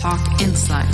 Talk Inside.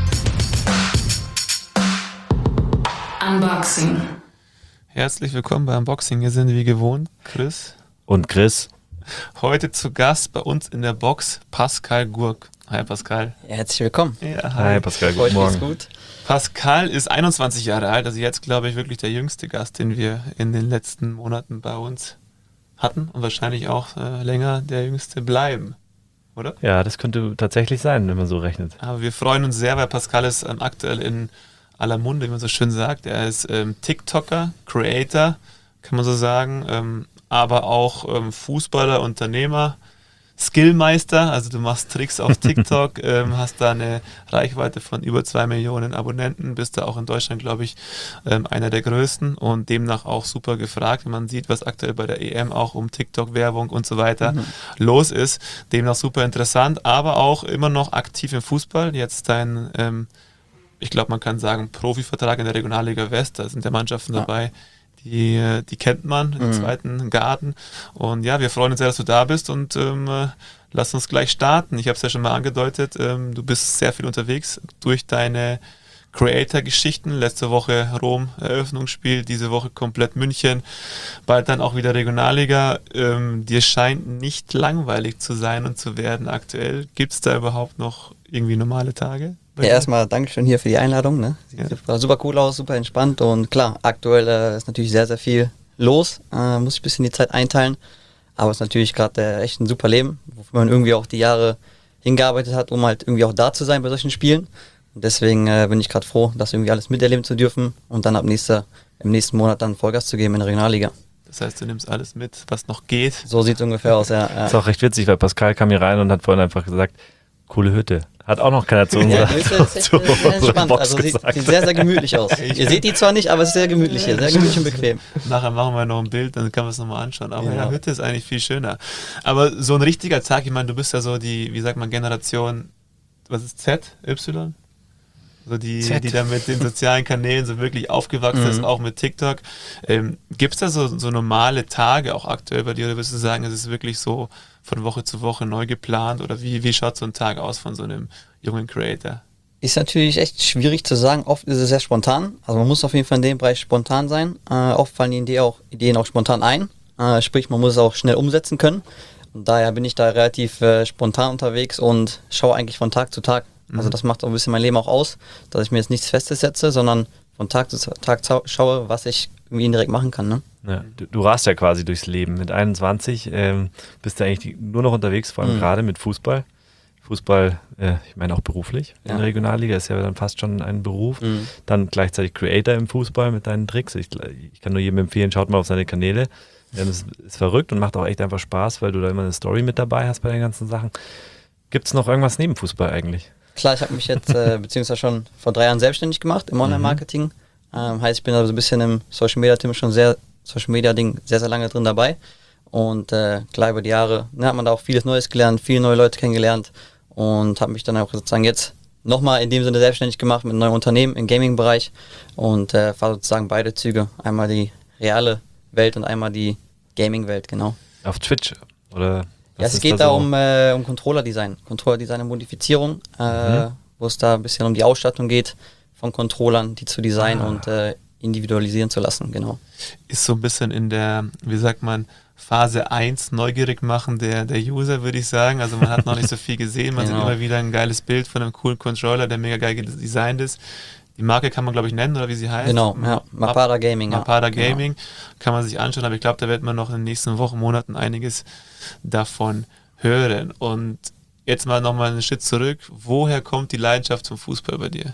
Unboxing. Herzlich willkommen bei Unboxing. Hier sind wie gewohnt Chris und Chris. Heute zu Gast bei uns in der Box Pascal Gurk. Hi Pascal. Ja, herzlich willkommen. Ja, hi Pascal, guten Morgen. Gut. Pascal ist 21 Jahre alt, also jetzt glaube ich wirklich der jüngste Gast, den wir in den letzten Monaten bei uns hatten und wahrscheinlich auch länger der jüngste bleiben, oder? Ja, das könnte tatsächlich sein, wenn man so rechnet. Aber wir freuen uns sehr, weil Pascal ist aktuell in aller Munde, wie man so schön sagt. Er ist TikToker, Creator, kann man so sagen, aber auch Fußballer, Unternehmer, Skillmeister, also du machst Tricks auf TikTok, hast da eine Reichweite von über 2 Millionen Abonnenten, bist da auch in Deutschland, glaube ich, einer der größten und demnach auch super gefragt, wenn man sieht, was aktuell bei der EM auch um TikTok-Werbung und so weiter los ist. Demnach super interessant, aber auch immer noch aktiv im Fußball. Jetzt dein, ich glaube, man kann sagen, Profivertrag in der Regionalliga West, da sind ja Mannschaften dabei, die kennt man im zweiten Garten. Und ja, wir freuen uns sehr, dass du da bist und lass uns gleich starten. Ich habe es ja schon mal angedeutet, du bist sehr viel unterwegs durch deine Creator-Geschichten. Letzte Woche Rom, Eröffnungsspiel, diese Woche komplett München, bald dann auch wieder Regionalliga. Dir scheint nicht langweilig zu sein und zu werden aktuell. Gibt es da überhaupt noch irgendwie normale Tage? Ja, erstmal Dankeschön hier für die Einladung. Ne? Sieht super cool aus, super entspannt und klar, aktuell ist natürlich sehr, sehr viel los. Muss ich ein bisschen die Zeit einteilen, aber es ist natürlich gerade echt ein super Leben, wofür man irgendwie auch die Jahre hingearbeitet hat, um halt irgendwie auch da zu sein bei solchen Spielen. Und deswegen bin ich gerade froh, das irgendwie alles miterleben zu dürfen und dann im nächsten Monat dann Vollgas zu geben in der Regionalliga. Das heißt, du nimmst alles mit, was noch geht. So sieht es ungefähr aus, ja. Ist auch recht witzig, weil Pascal kam hier rein und hat vorhin einfach gesagt, coole Hütte. Hat auch noch keiner zu unserer, ja, die Hütte ist echt sehr entspannt. Box Also gesagt. sieht sehr, sehr gemütlich aus. Ihr seht die zwar nicht, aber es ist sehr gemütlich hier, sehr gemütlich und bequem. Nachher machen wir noch ein Bild, dann kann man es nochmal anschauen. Aber Ja. ja, Hütte ist eigentlich viel schöner. Aber so ein richtiger Tag, ich meine, du bist ja so die, wie sagt man, Generation, was ist Z, Y? So die da mit den sozialen Kanälen so wirklich aufgewachsen ist, auch mit TikTok. Gibt es da so normale Tage auch aktuell bei dir, oder würdest du sagen, es ist wirklich so von Woche zu Woche neu geplant, oder wie schaut so ein Tag aus von so einem jungen Creator? Ist natürlich echt schwierig zu sagen. Oft ist es sehr spontan. Also man muss auf jeden Fall in dem Bereich spontan sein. Oft fallen die Ideen auch spontan ein. Sprich, man muss es auch schnell umsetzen können. Und daher bin ich da relativ spontan unterwegs und schaue eigentlich von Tag zu Tag. Also das macht auch ein bisschen mein Leben auch aus, dass ich mir jetzt nichts Festes setze, sondern von Tag zu Tag schaue, was ich irgendwie indirekt machen kann. Ne? Ja, du rast ja quasi durchs Leben. Mit 21 bist du eigentlich nur noch unterwegs, vor allem gerade mit Fußball. Fußball, ich meine auch beruflich in der Regionalliga, ist ja dann fast schon ein Beruf. Dann gleichzeitig Creator im Fußball mit deinen Tricks. Ich kann nur jedem empfehlen, schaut mal auf seine Kanäle. Das ist verrückt und macht auch echt einfach Spaß, weil du da immer eine Story mit dabei hast bei den ganzen Sachen. Gibt es noch irgendwas neben Fußball eigentlich? Klar, ich habe mich jetzt beziehungsweise schon vor 3 Jahren selbstständig gemacht im Online-Marketing. Heißt, ich bin also ein bisschen im Social-Media-Ding sehr, sehr lange drin dabei. Und klar, über die Jahre hat man da auch vieles Neues gelernt, viele neue Leute kennengelernt und habe mich dann auch sozusagen jetzt nochmal in dem Sinne selbstständig gemacht mit einem neuen Unternehmen im Gaming-Bereich und fahre sozusagen beide Züge. Einmal die reale Welt und einmal die Gaming-Welt, genau. Auf Twitch, oder? Ja, es geht da um Controller-Design und Modifizierung, wo es da ein bisschen um die Ausstattung geht von Controllern, die zu designen und individualisieren zu lassen, genau. Ist so ein bisschen in der, wie sagt man, Phase 1 neugierig machen der User, würde ich sagen. Also man hat noch nicht so viel gesehen, man sieht immer wieder ein geiles Bild von einem coolen Controller, der mega geil designt ist. Die Marke kann man, glaube ich, nennen, oder wie sie heißt. Genau, ja. Mapada Gaming. Mapada Gaming kann man sich anschauen, aber ich glaube, da wird man noch in den nächsten Wochen, Monaten einiges davon hören. Und jetzt mal nochmal einen Schritt zurück. Woher kommt die Leidenschaft zum Fußball bei dir?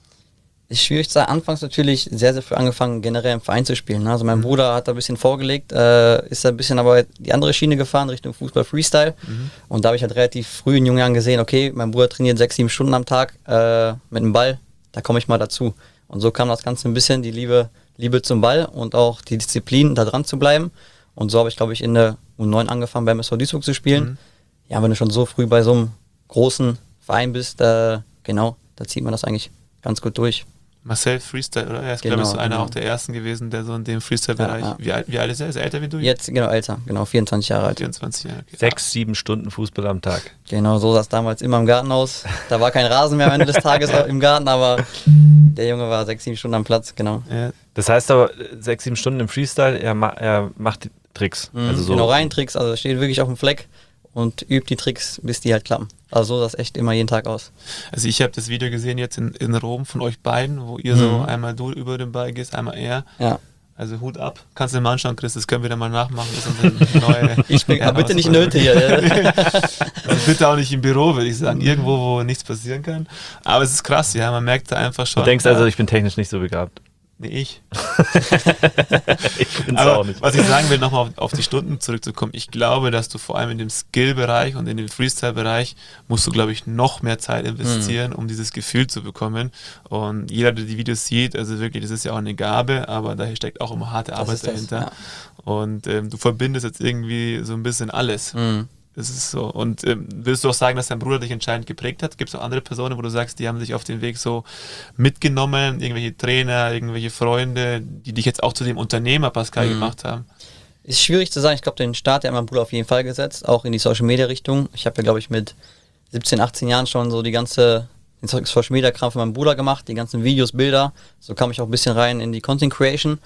Ist schwierig zu sagen. Anfangs natürlich sehr, sehr früh angefangen, generell im Verein zu spielen. Also mein Bruder hat da ein bisschen vorgelegt, ist da ein bisschen aber die andere Schiene gefahren, Richtung Fußball Freestyle. Und da habe ich halt relativ früh in jungen Jahren gesehen, okay, mein Bruder trainiert 6-7 Stunden am Tag mit einem Ball, da komme ich mal dazu. Und so kam das Ganze ein bisschen, die Liebe zum Ball und auch die Disziplin, da dran zu bleiben. Und so habe ich, glaube ich, in der U9 angefangen, beim SV Duisburg zu spielen. Ja, wenn du schon so früh bei so einem großen Verein bist, genau, da zieht man das eigentlich ganz gut durch. Marcel Freestyle, oder? Er ist, Genau, glaube ich, so einer genau. auch der ersten gewesen, der so in dem Freestyle-Bereich. Ja, Wie alt ist er? Ist er älter wie du? Jetzt, genau, älter, genau, 24 Jahre alt. 24 Jahre. Okay. 6-7 Stunden Fußball am Tag. Genau, so sah es damals immer im Garten aus. Da war kein Rasen mehr am Ende des Tages im Garten, aber der Junge war 6-7 Stunden am Platz, genau. Ja. Das heißt aber 6-7 Stunden im Freestyle, er macht die Tricks. Also so Genau, rein Tricks, also steht wirklich auf dem Fleck und übt die Tricks, bis die halt klappen. Also so sah es echt immer jeden Tag aus. Also ich habe das Video gesehen jetzt in Rom von euch beiden, wo ihr so einmal du über den Ball gehst, einmal er. Ja. Also Hut ab. Kannst du dir mal anschauen, Chris, das können wir dann mal nachmachen. Das ist unsere neue Ich bin bitte nicht in der Hütte hier. Also bitte auch nicht im Büro, würde ich sagen. Irgendwo, wo nichts passieren kann. Aber es ist krass, ja, man merkt da einfach schon. Du denkst also, ich bin technisch nicht so begabt. Nee, ich. Ich bin's Aber auch nicht. was ich sagen will, nochmal auf die Stunden zurückzukommen, ich glaube, dass du vor allem in dem Skill-Bereich und in dem Freestyle-Bereich musst du, glaube ich, noch mehr Zeit investieren, um dieses Gefühl zu bekommen. Und jeder, der die Videos sieht, also wirklich, das ist ja auch eine Gabe, aber daher steckt auch immer harte Arbeit dahinter. Ja. Und du verbindest jetzt irgendwie so ein bisschen alles. Mhm. Das ist so. Und würdest du auch sagen, dass dein Bruder dich entscheidend geprägt hat? Gibt es auch andere Personen, wo du sagst, die haben dich auf den Weg so mitgenommen, irgendwelche Trainer, irgendwelche Freunde, die dich jetzt auch zu dem Unternehmer Pascal gemacht haben? Ist schwierig zu sagen. Ich glaube, den Start hat mein Bruder auf jeden Fall gesetzt, auch in die Social-Media-Richtung. Ich habe ja, glaube ich, mit 17, 18 Jahren schon so den Social-Media-Kram für meinen Bruder gemacht, die ganzen Videos, Bilder. So kam ich auch ein bisschen rein in die Content-Creation.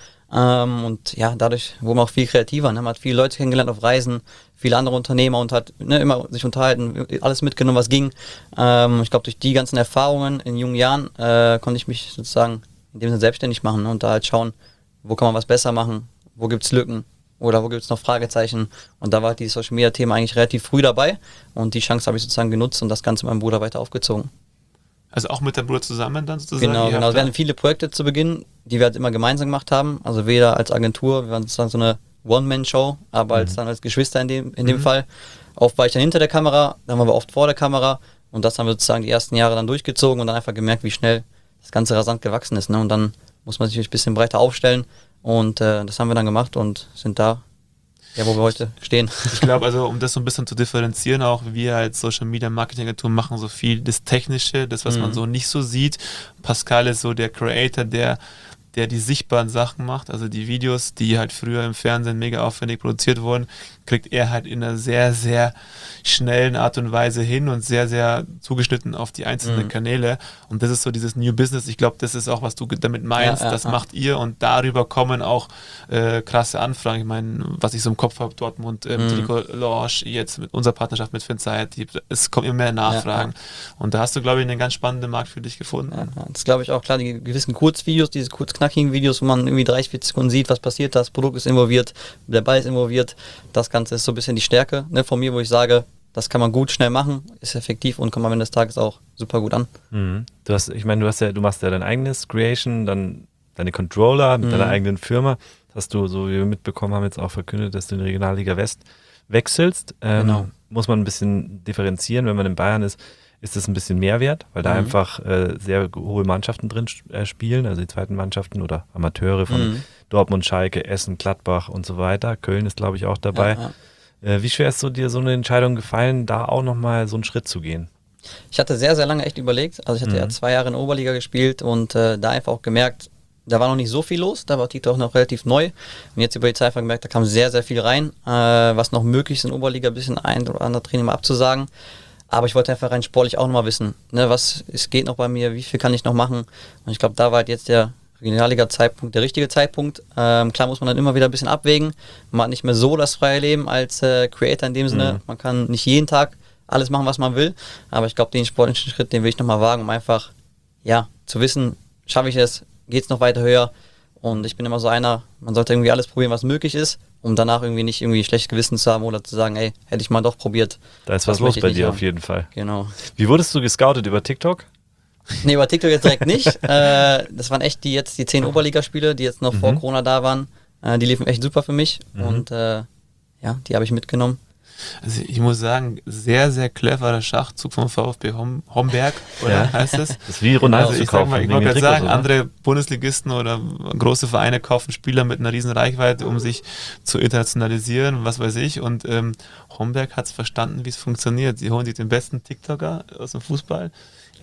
Und ja, dadurch wurde man auch viel kreativer. Ne? Man hat viele Leute kennengelernt auf Reisen, viele andere Unternehmer und hat immer sich unterhalten, alles mitgenommen, was ging. Ich glaube, durch die ganzen Erfahrungen in jungen Jahren konnte ich mich sozusagen in dem Sinne selbstständig machen, ne? Und da halt schauen, wo kann man was besser machen, wo gibt's Lücken oder wo gibt's noch Fragezeichen. Und da war halt dieses Social Media Thema eigentlich relativ früh dabei und die Chance habe ich sozusagen genutzt und das Ganze mit meinem Bruder weiter aufgezogen. Also auch mit deinem Bruder zusammen dann sozusagen? Genau. Wir hatten viele Projekte zu Beginn, die wir halt immer gemeinsam gemacht haben. Also weder als Agentur, wir waren sozusagen so eine One-Man-Show, aber als Geschwister in dem Fall. Oft war ich dann hinter der Kamera, dann waren wir oft vor der Kamera und das haben wir sozusagen die ersten Jahre dann durchgezogen und dann einfach gemerkt, wie schnell das Ganze rasant gewachsen ist. Ne? Und dann muss man sich ein bisschen breiter aufstellen und das haben wir dann gemacht und sind da, ja, wo wir heute stehen. Ich glaube, also um das so ein bisschen zu differenzieren, auch wir als Social Media Marketing Agentur machen so viel das Technische, das, was man so nicht so sieht. Pascal ist so der Creator, der die sichtbaren Sachen macht, also die Videos, die halt früher im Fernsehen mega aufwendig produziert wurden, kriegt er halt in einer sehr, sehr schnellen Art und Weise hin und sehr, sehr zugeschnitten auf die einzelnen Kanäle. Und das ist so dieses New Business. Ich glaube, das ist auch, was du damit meinst. Das macht ihr und darüber kommen auch krasse Anfragen. Ich meine, was ich so im Kopf habe, Dortmund, Trikot Lounge, jetzt mit unserer Partnerschaft mit Finsight, es kommen immer mehr Nachfragen. Und da hast du, glaube ich, einen ganz spannenden Markt für dich gefunden. Ja, das glaube ich auch, klar, die gewissen Kurzvideos, diese kurzknackigen Videos, wo man irgendwie 30, 40 Sekunden sieht, was passiert, das Produkt ist involviert, der Ball ist involviert, das Ganze ist so ein bisschen die Stärke, ne, von mir, wo ich sage, das kann man gut, schnell machen, ist effektiv und kommt am Ende des Tages auch super gut an. Mhm. Du machst ja dein eigenes Creation, dann deine Controller mit deiner eigenen Firma. Hast du, so wie wir mitbekommen haben, jetzt auch verkündet, dass du in die Regionalliga West wechselst. Genau. Muss man ein bisschen differenzieren, wenn man in Bayern ist das ein bisschen mehr wert, weil da einfach sehr hohe Mannschaften drin spielen, also die zweiten Mannschaften oder Amateure von Dortmund, Schalke, Essen, Gladbach und so weiter. Köln ist, glaube ich, auch dabei. Ja. Wie schwer ist dir so eine Entscheidung gefallen, da auch nochmal so einen Schritt zu gehen? Ich hatte sehr, sehr lange echt überlegt, also ich hatte ja 2 Jahre in der Oberliga gespielt und da einfach auch gemerkt, da war noch nicht so viel los, da war TikTok noch relativ neu und jetzt über die Zeit einfach gemerkt, da kam sehr, sehr viel rein, was noch möglich ist in der Oberliga, ein bisschen ein oder andere Training mal abzusagen. Aber ich wollte einfach rein sportlich auch nochmal wissen, ne, es geht noch bei mir, wie viel kann ich noch machen? Und ich glaube, da war halt jetzt der Regionalliga-Zeitpunkt der richtige Zeitpunkt. Klar muss man dann immer wieder ein bisschen abwägen. Man hat nicht mehr so das freie Leben als Creator in dem Sinne. Man kann nicht jeden Tag alles machen, was man will. Aber ich glaube, den sportlichen Schritt, den will ich nochmal wagen, um einfach, ja, zu wissen, schaffe ich es, geht es noch weiter höher? Und ich bin immer so einer, man sollte irgendwie alles probieren, was möglich ist, um danach irgendwie nicht irgendwie schlechtes Gewissen zu haben oder zu sagen, ey, hätte ich mal doch probiert. Da ist was los bei dir auf jeden Fall. Genau. Wie wurdest du gescoutet, über TikTok? Nee, über TikTok jetzt direkt nicht. Das waren echt die 10 Oberligaspiele, die jetzt noch vor Corona da waren. Die liefen echt super für mich und ja, die habe ich mitgenommen. Also ich muss sagen, sehr, sehr cleverer Schachzug vom VfB Homberg, oder heißt es? Das ist wie Ronaldo Also zu ich sag kaufen. mal, ich wollte gerade sagen, andere Bundesligisten oder große Vereine kaufen Spieler mit einer riesen Reichweite, um sich zu internationalisieren, was weiß ich. Und Homberg hat es verstanden, wie es funktioniert. Sie holen sich den besten TikToker aus dem Fußball,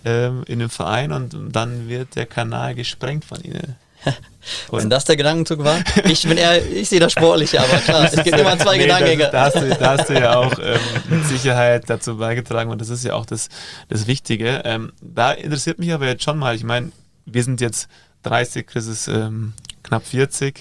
in dem Verein und dann wird der Kanal gesprengt von ihnen. Wenn das der Gedankenzug war, ich sehe das Sportliche, aber klar, es gibt immer zwei Gedankengänge. Da hast du ja auch mit Sicherheit dazu beigetragen und das ist ja auch das Wichtige. Da interessiert mich aber jetzt schon mal, ich meine, wir sind jetzt 30, Chris ist knapp 40.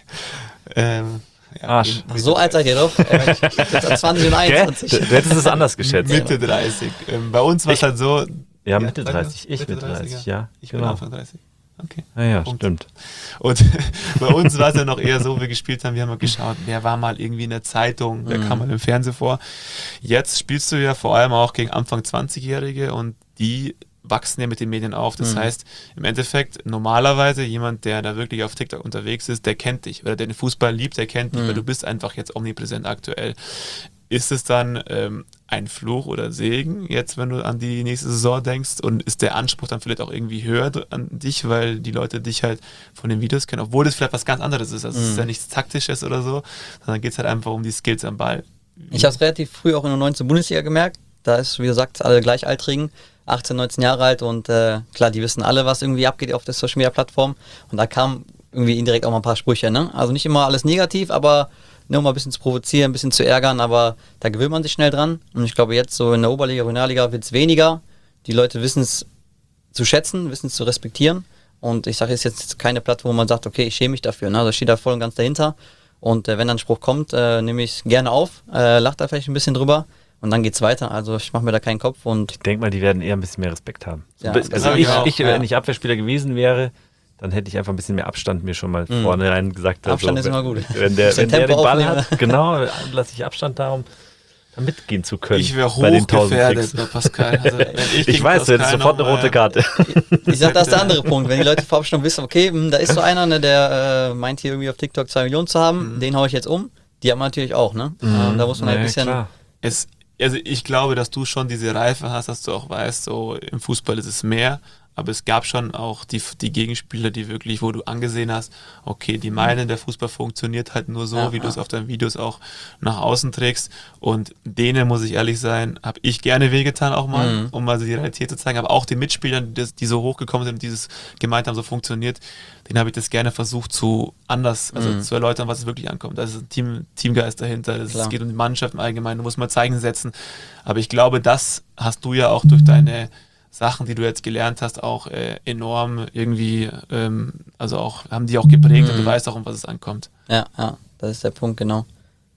Arsch. So alt seid ihr doch. 20 und 21. Du hättest es anders geschätzt. Mitte 30. Bei uns war es halt so. Ja, Mitte 30. Ich Mitte 30, ja. Ich bin Anfang 30. Okay. Ja, stimmt. Und bei uns war es ja noch eher so, wir gespielt haben, wir haben geschaut, wer war mal irgendwie in der Zeitung, wer kam mal im Fernsehen vor. Jetzt spielst du ja vor allem auch gegen Anfang 20-Jährige und die wachsen ja mit den Medien auf. Das heißt, im Endeffekt, normalerweise jemand, der da wirklich auf TikTok unterwegs ist, der kennt dich. Oder der den Fußball liebt, der kennt dich, weil du bist einfach jetzt omnipräsent aktuell. Ist es dann ein Fluch oder Segen, jetzt wenn du an die nächste Saison denkst und ist der Anspruch dann vielleicht auch irgendwie höher an dich, weil die Leute dich halt von den Videos kennen, obwohl das vielleicht was ganz anderes ist. Also es ist ja nichts Taktisches oder so, sondern geht es halt einfach um die Skills am Ball. Ich habe es relativ früh auch in der 19. Bundesliga gemerkt. Da ist, wie gesagt, alle Gleichaltrigen, 18, 19 Jahre alt und klar, die wissen alle, was irgendwie abgeht auf der Social Media Plattform und da kamen irgendwie indirekt auch mal ein paar Sprüche, ne? Also nicht immer alles negativ, aber nur mal ein bisschen zu provozieren, ein bisschen zu ärgern, aber da gewöhnt man sich schnell dran. Und ich glaube, jetzt so in der Oberliga, Regionalliga wird es weniger. Die Leute wissen es zu schätzen, wissen es zu respektieren. Und ich sage, es ist jetzt keine Plattform, wo man sagt, okay, ich schäme mich dafür. Ne? Also ich stehe da voll und ganz dahinter. Und wenn dann ein Spruch kommt, nehme ich gerne auf, lache da vielleicht ein bisschen drüber. Und dann geht's weiter. Also ich mache mir da keinen Kopf. Und ich denke mal, die werden eher ein bisschen mehr Respekt haben. Ja, also wenn ich Abwehrspieler gewesen wäre, dann hätte ich einfach ein bisschen mehr Abstand mir schon mal vornherein gesagt. Abstand also, ist immer gut. Wenn der den Ball hat, genau, lasse ich Abstand darum, da mitgehen zu können. Ich wäre hochgefährdet bei Pascal. Also, ich weiß, du hättest sofort eine rote Karte. Ich sag, das ist der andere Punkt. Wenn die Leute vorab schon wissen, okay, da ist so einer, ne, der meint hier irgendwie auf TikTok 2 Millionen zu haben, den haue ich jetzt um. Die haben wir natürlich auch, ne? Da muss man halt ein bisschen... Klar. Also ich glaube, dass du schon diese Reife hast, dass du auch weißt, so im Fußball ist es mehr, aber es gab schon auch die Gegenspieler, die wirklich, wo du angesehen hast, okay, die meinen, der Fußball funktioniert halt nur so, wie du es auf deinen Videos auch nach außen trägst und denen, muss ich ehrlich sein, habe ich gerne wehgetan auch mal, um mal so die Realität zu zeigen, aber auch den Mitspielern, die so hochgekommen sind und dieses gemeint haben, so funktioniert, denen habe ich das gerne versucht zu erläutern, was es wirklich ankommt. Da ist ein Teamgeist dahinter, es geht um die Mannschaft im Allgemeinen, du musst mal Zeichen setzen, aber ich glaube, das hast du ja auch durch deine Sachen, die du jetzt gelernt hast, auch enorm irgendwie, also auch, haben die auch geprägt und du weißt auch, um was es ankommt. Ja, das ist der Punkt, genau.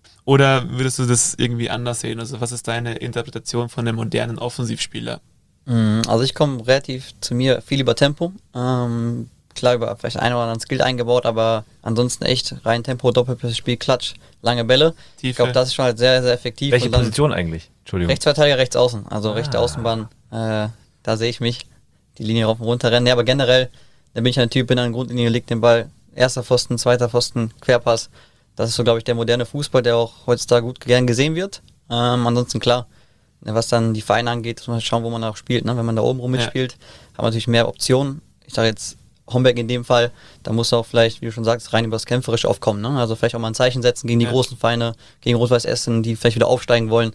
Oder würdest du das irgendwie anders sehen? Also was ist deine Interpretation von einem modernen Offensivspieler? Also ich komme relativ zu mir viel über Tempo. Klar, über vielleicht einen oder anderen Skill eingebaut, aber ansonsten echt rein Tempo, Doppelspiel, Klatsch, lange Bälle. Tiefe. Ich glaube, das ist schon halt sehr, sehr effektiv. Welche und dann Position eigentlich? Entschuldigung. Rechtsverteidiger, rechts außen. Also rechte Außenbahn, da sehe ich mich. Die Linie rauf und runter rennen. Ja, aber generell, da bin ich ein Typ, bin an der Grundlinie, legt den Ball, erster Pfosten, zweiter Pfosten, Querpass. Das ist so, glaube ich, der moderne Fußball, der auch heutzutage gut gern gesehen wird. Ansonsten klar, was dann die Vereine angeht, muss man schauen, wo man auch spielt. Ne? Wenn man da oben rum mitspielt, hat man natürlich mehr Optionen. Ich sage jetzt Homberg in dem Fall, da muss auch vielleicht, wie du schon sagst, rein übers Kämpferische aufkommen. Ne? Also vielleicht auch mal ein Zeichen setzen gegen die großen Vereine, gegen Rot-Weiß Essen, die vielleicht wieder aufsteigen wollen.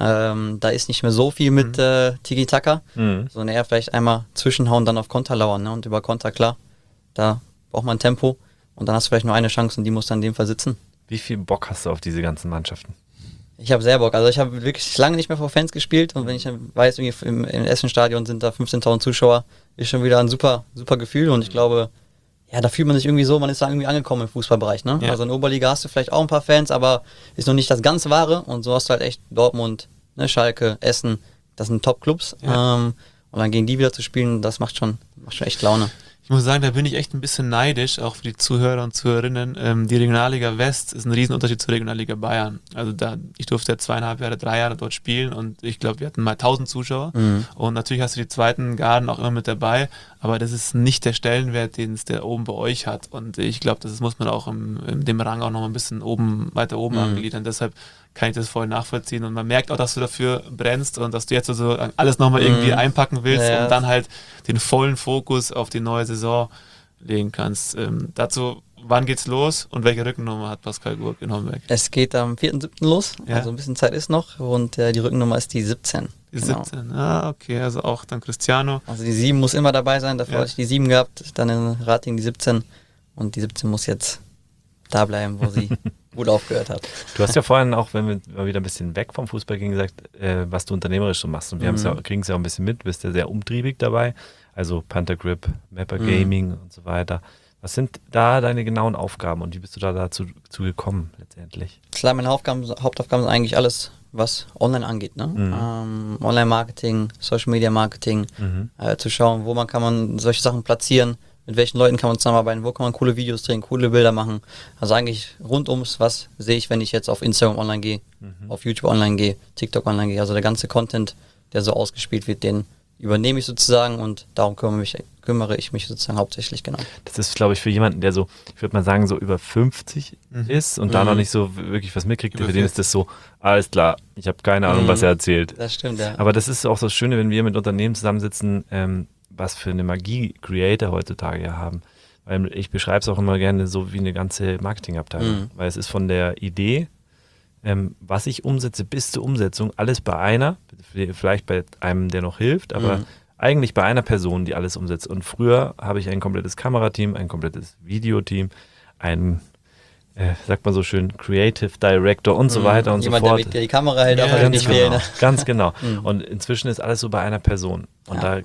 Da ist nicht mehr so viel mit Tiki-Taka, sondern eher vielleicht einmal zwischenhauen, dann auf Konter lauern. Ne? Und über Konter, klar, da braucht man Tempo und dann hast du vielleicht nur eine Chance und die muss dann in dem Fall sitzen. Wie viel Bock hast du auf diese ganzen Mannschaften? Ich habe sehr Bock. Also ich habe wirklich lange nicht mehr vor Fans gespielt und wenn ich weiß, irgendwie im Essen-Stadion sind da 15.000 Zuschauer, ist schon wieder ein super, super Gefühl und ich glaube, ja, da fühlt man sich irgendwie so, man ist da irgendwie angekommen im Fußballbereich. Ne? Ja. Also in der Oberliga hast du vielleicht auch ein paar Fans, aber ist noch nicht das ganz Wahre und so hast du halt echt Dortmund, ne, Schalke, Essen, das sind Top-Clubs und dann gegen die wieder zu spielen, das macht schon echt Laune. Ich muss sagen, da bin ich echt ein bisschen neidisch, auch für die Zuhörer und Zuhörerinnen. Die Regionalliga West ist ein Riesenunterschied zur Regionalliga Bayern. Also ich durfte ja 2,5 Jahre, 3 Jahre dort spielen und ich glaube, wir hatten mal 1000 Zuschauer. Und natürlich hast du die zweiten Garden auch immer mit dabei, aber das ist nicht der Stellenwert, den es der oben bei euch hat. Und ich glaube, das muss man auch in dem Rang auch noch ein bisschen weiter oben angliedern. Deshalb kann ich das voll nachvollziehen und man merkt auch, dass du dafür brennst und dass du jetzt also alles nochmal irgendwie einpacken willst und dann halt den vollen Fokus auf die neue Saison legen kannst. Dazu wann geht's los und welche Rückennummer hat Pascal Gurk in Homberg? Es geht am 4.7. los, Ja. also ein bisschen Zeit ist noch und die Rückennummer ist die 17. Die 17, okay, also auch dann Cristiano. Also die 7 muss immer dabei sein, davor Ja. hatte ich die 7 gehabt, dann in Rating die 17 und die 17 muss jetzt da bleiben, wo sie gut aufgehört hat. Du hast ja vorhin auch, wenn wir mal wieder ein bisschen weg vom Fußball gingen, gesagt, was du unternehmerisch so machst. Und wir kriegen es ja auch ein bisschen mit, du bist ja sehr umtriebig dabei. Also Panther Grip, Mapper Gaming und so weiter. Was sind da deine genauen Aufgaben und wie bist du da dazu gekommen letztendlich? Klar, meine Hauptaufgaben sind eigentlich alles, was online angeht. Ne? Online-Marketing, Social-Media-Marketing, zu schauen, kann man solche Sachen platzieren, mit welchen Leuten kann man zusammenarbeiten, wo kann man coole Videos drehen, coole Bilder machen. Also eigentlich rund ums, was sehe ich, wenn ich jetzt auf Instagram online gehe, auf YouTube online gehe, TikTok online gehe. Also der ganze Content, der so ausgespielt wird, den übernehme ich sozusagen und darum kümmere ich mich sozusagen hauptsächlich, genau. Das ist, glaube ich, für jemanden, der so, ich würde mal sagen, so über 50 ist und da noch nicht so wirklich was mitkriegt, für den ist das so, alles klar, ich habe keine Ahnung, was er erzählt. Das stimmt, ja. Aber das ist auch das Schöne, wenn wir mit Unternehmen zusammensitzen, was für eine Magie Creator heutzutage ja haben. Weil ich beschreibe es auch immer gerne so wie eine ganze Marketingabteilung. Weil es ist von der Idee, was ich umsetze, bis zur Umsetzung, alles bei einer, vielleicht bei einem, der noch hilft, aber eigentlich bei einer Person, die alles umsetzt. Und früher habe ich ein komplettes Kamerateam, ein komplettes Videoteam, ein, sagt man so schön, Creative Director und so weiter und Jemand, so fort. der die Kamera hält, darf Ganz halt nicht genau, fehlen. Ne? ganz genau. Und inzwischen ist alles so bei einer Person. Und da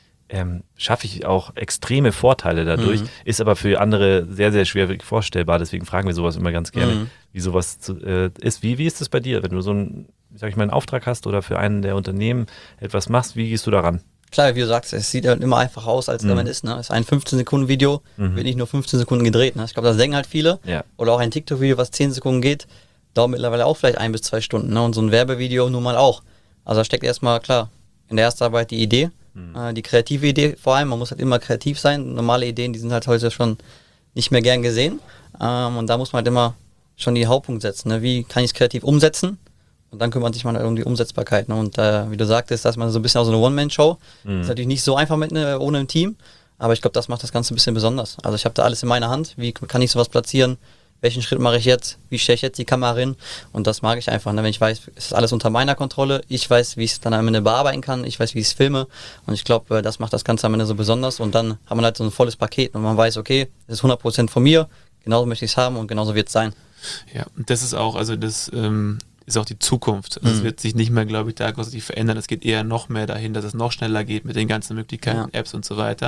schaffe ich auch extreme Vorteile dadurch, ist aber für andere sehr, sehr schwer vorstellbar. Deswegen fragen wir sowas immer ganz gerne, wie sowas ist. Wie ist das bei dir, wenn du so einen, sag ich mal, einen Auftrag hast oder für einen der Unternehmen etwas machst, wie gehst du daran? Klar, wie du sagst, es sieht halt immer einfach aus, als wenn man ist. Ne? Es ist ein 15-Sekunden-Video, wird nicht nur 15 Sekunden gedreht. Ne? Ich glaube, das denken halt viele. Ja. Oder auch ein TikTok-Video, was 10 Sekunden geht, dauert mittlerweile auch vielleicht 1 bis 2 Stunden. Ne? Und so ein Werbevideo nun mal auch. Also da steckt erstmal, klar, in der ersten Arbeit die Idee, die kreative Idee vor allem. Man muss halt immer kreativ sein. Normale Ideen, die sind halt heute schon nicht mehr gern gesehen. Und da muss man halt immer schon die Hauptpunkt setzen. Ne? Wie kann ich es kreativ umsetzen? Und dann kümmert sich man halt um die Umsetzbarkeit. Ne? Und wie du sagtest, dass man so ein bisschen auch so eine One-Man-Show. Ist natürlich nicht so einfach ohne ein Team. Aber ich glaube, das macht das Ganze ein bisschen besonders. Also ich habe da alles in meiner Hand. Wie kann ich sowas platzieren? Welchen Schritt mache ich jetzt? Wie stelle ich jetzt die Kamera hin? Und das mag ich einfach. Ne? Wenn ich weiß, es ist alles unter meiner Kontrolle. Ich weiß, wie ich es dann am Ende bearbeiten kann. Ich weiß, wie ich es filme. Und ich glaube, das macht das Ganze am Ende so besonders. Und dann hat man halt so ein volles Paket. Und man weiß, okay, das ist 100% von mir. Genauso möchte ich es haben und genauso wird es sein. Ja, und das ist auch, also das ist auch die Zukunft. Also es wird sich nicht mehr, glaube ich, da großartig verändern. Es geht eher noch mehr dahin, dass es noch schneller geht mit den ganzen Möglichkeiten, Apps und so weiter.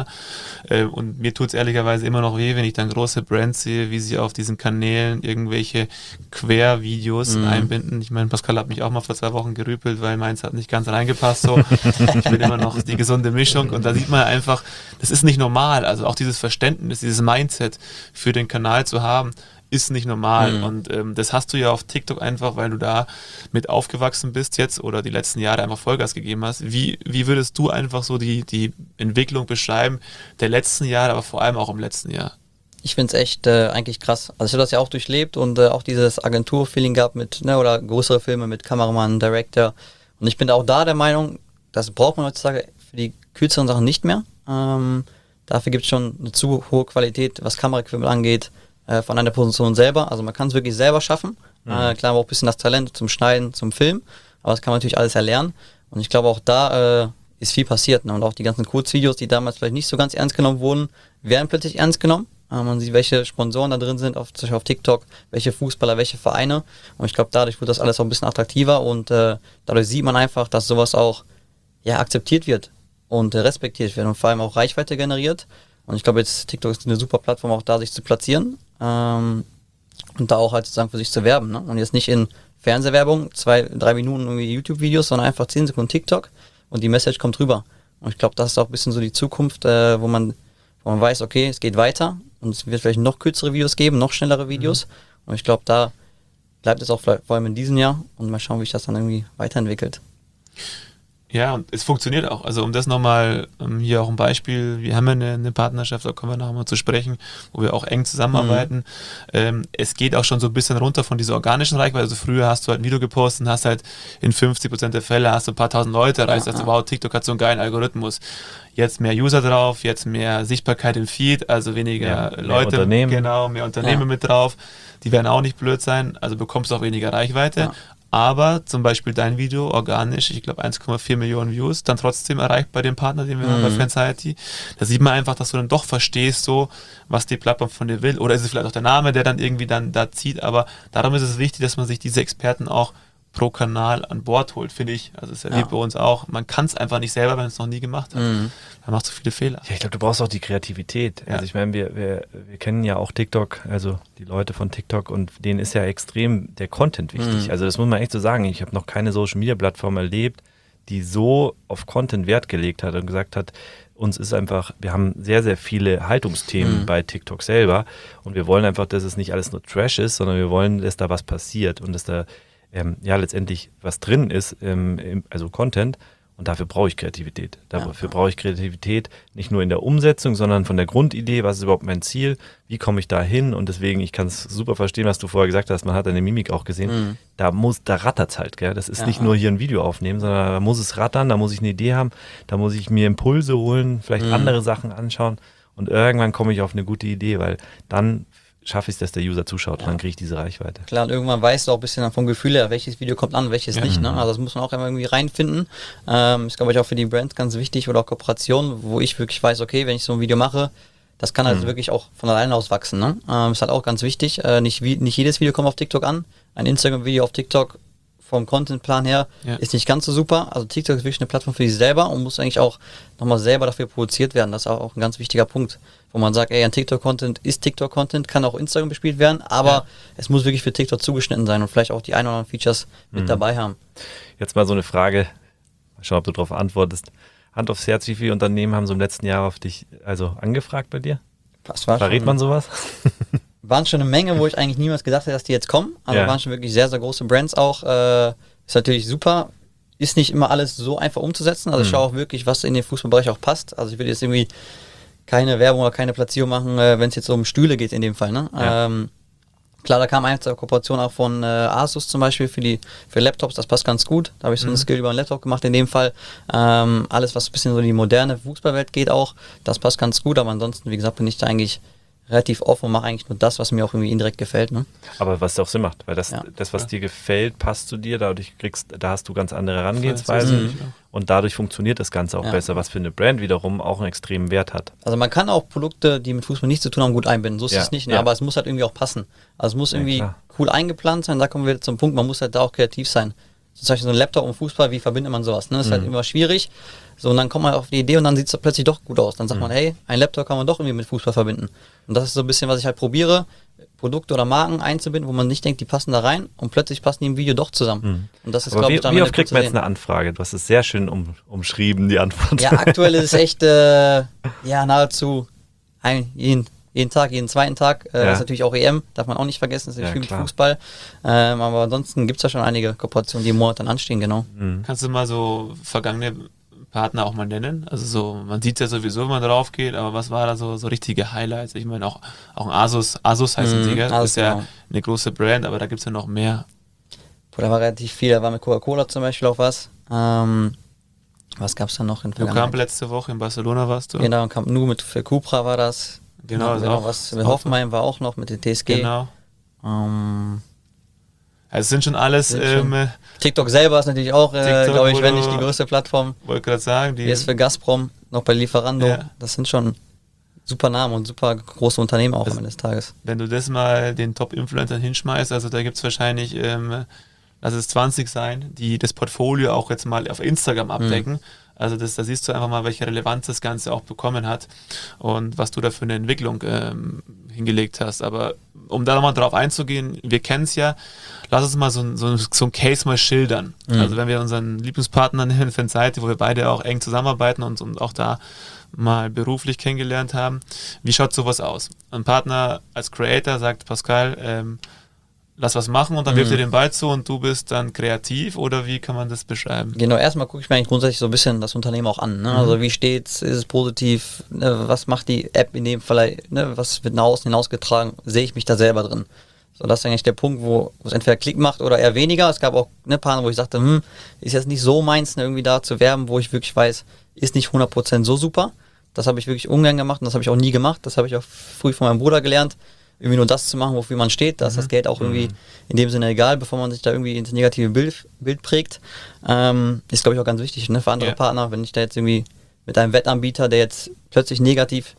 Und mir tut es ehrlicherweise immer noch weh, wenn ich dann große Brands sehe, wie sie auf diesen Kanälen irgendwelche Quervideos einbinden. Ich meine, Pascal hat mich auch mal vor 2 Wochen gerüpelt, weil meins hat nicht ganz reingepasst. So. Ich will immer noch die gesunde Mischung. Und da sieht man einfach, das ist nicht normal. Also auch dieses Verständnis, dieses Mindset für den Kanal zu haben, ist nicht normal. Und das hast du ja auf TikTok einfach, weil du da mit aufgewachsen bist jetzt oder die letzten Jahre einfach Vollgas gegeben hast. Wie würdest du einfach so die Entwicklung beschreiben der letzten Jahre, aber vor allem auch im letzten Jahr? Ich finde es echt eigentlich krass. Also ich habe das ja auch durchlebt und auch dieses Agentur-Feeling gehabt mit, ne, oder größere Filme mit Kameramann, Director. Und ich bin auch da der Meinung, das braucht man heutzutage für die kürzeren Sachen nicht mehr. Dafür gibt es schon eine zu hohe Qualität, was Kameraequipment angeht, von einer Position selber. Also man kann es wirklich selber schaffen. Klar, man braucht ein bisschen das Talent zum Schneiden, zum Film, aber das kann man natürlich alles erlernen. Und ich glaube auch da ist viel passiert. Ne? Und auch die ganzen Kurzvideos, die damals vielleicht nicht so ganz ernst genommen wurden, werden plötzlich ernst genommen. Man sieht, welche Sponsoren da drin sind, zum Beispiel auf TikTok, welche Fußballer, welche Vereine. Und ich glaube, dadurch wird das alles auch ein bisschen attraktiver und dadurch sieht man einfach, dass sowas auch akzeptiert wird und respektiert wird und vor allem auch Reichweite generiert. Und ich glaube, jetzt TikTok ist eine super Plattform, auch da sich zu platzieren und da auch halt sozusagen für sich zu werben. Ne? Und jetzt nicht in Fernsehwerbung, 2-3 Minuten irgendwie YouTube-Videos, sondern einfach 10 Sekunden TikTok und die Message kommt rüber. Und ich glaube, das ist auch ein bisschen so die Zukunft, wo man weiß, okay, es geht weiter und es wird vielleicht noch kürzere Videos geben, noch schnellere Videos. Und ich glaube, da bleibt es auch vor allem in diesem Jahr und mal schauen, wie sich das dann irgendwie weiterentwickelt. Ja, und es funktioniert auch. Also um das nochmal, hier auch ein Beispiel, wir haben ja eine Partnerschaft, da kommen wir nachher mal zu sprechen, wo wir auch eng zusammenarbeiten. Es geht auch schon so ein bisschen runter von dieser organischen Reichweite. Also früher hast du halt ein Video gepostet und hast halt in 50% der Fälle hast du ein paar tausend Leute erreicht. Also wow, TikTok hat so einen geilen Algorithmus. Jetzt mehr User drauf, jetzt mehr Sichtbarkeit im Feed, also weniger Leute, genau, mehr Unternehmen mit drauf. Die werden auch nicht blöd sein, also bekommst du auch weniger Reichweite. Ja. Aber zum Beispiel dein Video organisch, ich glaube 1,4 Millionen Views, dann trotzdem erreicht bei dem Partner, den wir haben bei Fansiety. Da sieht man einfach, dass du dann doch verstehst, so, was die Plattform von dir will. Oder ist es vielleicht auch der Name, der dann irgendwie dann da zieht. Aber darum ist es wichtig, dass man sich diese Experten auch pro Kanal an Bord holt, finde ich. Also es ist ja wie bei uns auch. Man kann es einfach nicht selber, wenn man es noch nie gemacht hat. Man macht so viele Fehler. Ja, ich glaube, du brauchst auch die Kreativität. Ja. Also ich meine, wir kennen ja auch TikTok, also die Leute von TikTok, und denen ist ja extrem der Content wichtig. Also das muss man echt so sagen. Ich habe noch keine Social-Media-Plattform erlebt, die so auf Content Wert gelegt hat und gesagt hat, uns ist einfach, wir haben sehr, sehr viele Haltungsthemen bei TikTok selber und wir wollen einfach, dass es nicht alles nur Trash ist, sondern wir wollen, dass da was passiert und dass da letztendlich was drin ist, also Content, und dafür brauche ich Kreativität. Dafür brauche ich Kreativität nicht nur in der Umsetzung, sondern von der Grundidee, was ist überhaupt mein Ziel, wie komme ich da hin, und deswegen, ich kann es super verstehen, was du vorher gesagt hast, man hat deine Mimik auch gesehen, da rattert es halt, gell? Das ist nicht nur hier ein Video aufnehmen, sondern da muss es rattern, da muss ich eine Idee haben, da muss ich mir Impulse holen, vielleicht andere Sachen anschauen und irgendwann komme ich auf eine gute Idee, weil dann schaffe ich es, dass der User zuschaut und dann kriege ich diese Reichweite. Klar, und irgendwann weißt du auch ein bisschen vom Gefühl her, welches Video kommt an, welches nicht. Ne? Also das muss man auch immer irgendwie reinfinden. Ist, glaube ich, auch für die Brands ganz wichtig oder auch Kooperationen, wo ich wirklich weiß, okay, wenn ich so ein Video mache, das kann also wirklich auch von alleine aus wachsen. Ne? Ist halt auch ganz wichtig. Nicht jedes Video kommt auf TikTok an. Ein Instagram-Video auf TikTok vom Contentplan her ist nicht ganz so super. Also TikTok ist wirklich eine Plattform für sich selber und muss eigentlich auch nochmal selber dafür produziert werden. Das ist auch ein ganz wichtiger Punkt, wo man sagt, ein TikTok-Content ist TikTok-Content, kann auch Instagram bespielt werden, aber es muss wirklich für TikTok zugeschnitten sein und vielleicht auch die ein oder anderen Features mit dabei haben. Jetzt mal so eine Frage, mal schauen, ob du darauf antwortest. Hand aufs Herz, wie viele Unternehmen haben so im letzten Jahr auf dich angefragt bei dir? Verrät man sowas? Waren schon eine Menge, wo ich eigentlich niemals gedacht hätte, dass die jetzt kommen. Also waren schon wirklich sehr, sehr große Brands auch. Ist natürlich super. Ist nicht immer alles so einfach umzusetzen. Also ich schaue auch wirklich, was in den Fußballbereich auch passt. Also ich will jetzt irgendwie keine Werbung oder keine Platzierung machen, wenn es jetzt um Stühle geht in dem Fall. Ne? Ja. Klar, da kam eine Kooperation auch von Asus zum Beispiel für Laptops, das passt ganz gut. Da habe ich so einen Skill über einen Laptop gemacht in dem Fall. Alles, was ein bisschen so in die moderne Fußballwelt geht auch, das passt ganz gut. Aber ansonsten, wie gesagt, bin ich da eigentlich relativ offen und mache eigentlich nur das, was mir auch irgendwie indirekt gefällt. Ne? Aber was auch Sinn macht, weil das, was dir gefällt, passt zu dir, da hast du ganz andere Herangehensweisen und dadurch funktioniert das Ganze auch besser, was für eine Brand wiederum auch einen extremen Wert hat. Also man kann auch Produkte, die mit Fußball nichts zu tun haben, gut einbinden, so ist es nicht, ne? Aber es muss halt irgendwie auch passen. Also es muss irgendwie cool eingeplant sein, da kommen wir zum Punkt, man muss halt da auch kreativ sein. Zum Beispiel so ein Laptop und Fußball, wie verbindet man sowas? Ne? Das ist halt immer schwierig. So, und dann kommt man auf die Idee und dann sieht es plötzlich doch gut aus. Dann sagt man, hey, ein Laptop kann man doch irgendwie mit Fußball verbinden. Und das ist so ein bisschen, was ich halt probiere, Produkte oder Marken einzubinden, wo man nicht denkt, die passen da rein und plötzlich passen die im Video doch zusammen. Und das ist, glaube ich, wie oft kriegt man jetzt eine Anfrage? Du hast es sehr schön umschrieben, die Antwort. Ja, aktuell ist es echt, nahezu jeden Tag, jeden zweiten Tag. Das ist natürlich auch EM, darf man auch nicht vergessen, das ist viel mit Fußball. Aber ansonsten gibt es da schon einige Kooperationen, die im Monat dann anstehen, genau. Kannst du mal so vergangene Partner auch mal nennen? Also so, man sieht ja sowieso, wenn man drauf geht, aber was war da so richtige Highlights? Ich meine, auch ein Asus heißen sie, gell? Das ist ja eine große Brand, aber da gibt es ja noch mehr. Da war relativ viel, da war mit Coca-Cola zum Beispiel auch was. Was gab es da noch in Vergangenheit? Du kamst letzte Woche in Barcelona, warst du? Genau, Camp Nou für Cupra war das. Genau, was mit Hoffenheim war auch noch mit der TSG. Genau. Also es sind schon alles... TikTok selber ist natürlich auch, glaube ich, wenn nicht die größte Plattform. Wollte gerade sagen. Die ist für Gazprom, noch bei Lieferando. Ja. Das sind schon super Namen und super große Unternehmen auch am Ende des Tages. Wenn du das mal den Top-Influencern hinschmeißt, also da gibt es wahrscheinlich, lass es 20 sein, die das Portfolio auch jetzt mal auf Instagram abdecken. Also da siehst du einfach mal, welche Relevanz das Ganze auch bekommen hat und was du da für eine Entwicklung hingelegt hast. Aber um da nochmal drauf einzugehen, wir kennen es ja, lass uns mal so ein Case mal schildern. Also wenn wir unseren Lieblingspartner nehmen, Fansiety, wo wir beide auch eng zusammenarbeiten und auch da mal beruflich kennengelernt haben, wie schaut sowas aus? Ein Partner als Creator sagt, Pascal, lass was machen und dann wirft dir den Ball zu und du bist dann kreativ, oder wie kann man das beschreiben? Genau, erstmal gucke ich mir eigentlich grundsätzlich so ein bisschen das Unternehmen auch an. Ne? Also wie steht's, ist es positiv, ne? Was macht die App in dem Fall, ne? Was wird nach außen hinausgetragen, sehe ich mich da selber drin. So, das ist eigentlich der Punkt, wo es entweder Klick macht oder eher weniger. Es gab auch eine Paar, wo ich sagte, ist jetzt nicht so meins, ne, irgendwie da zu werben, wo ich wirklich weiß, ist nicht 100% so super. Das habe ich wirklich ungern gemacht und das habe ich auch nie gemacht. Das habe ich auch früh von meinem Bruder gelernt, irgendwie nur das zu machen, wofür man steht. Da ist das Geld auch irgendwie in dem Sinne egal, bevor man sich da irgendwie ins negative Bild prägt. Ist, glaube ich, auch ganz wichtig, ne, für andere Partner. Wenn ich da jetzt irgendwie mit einem Wettanbieter, der jetzt plötzlich negativ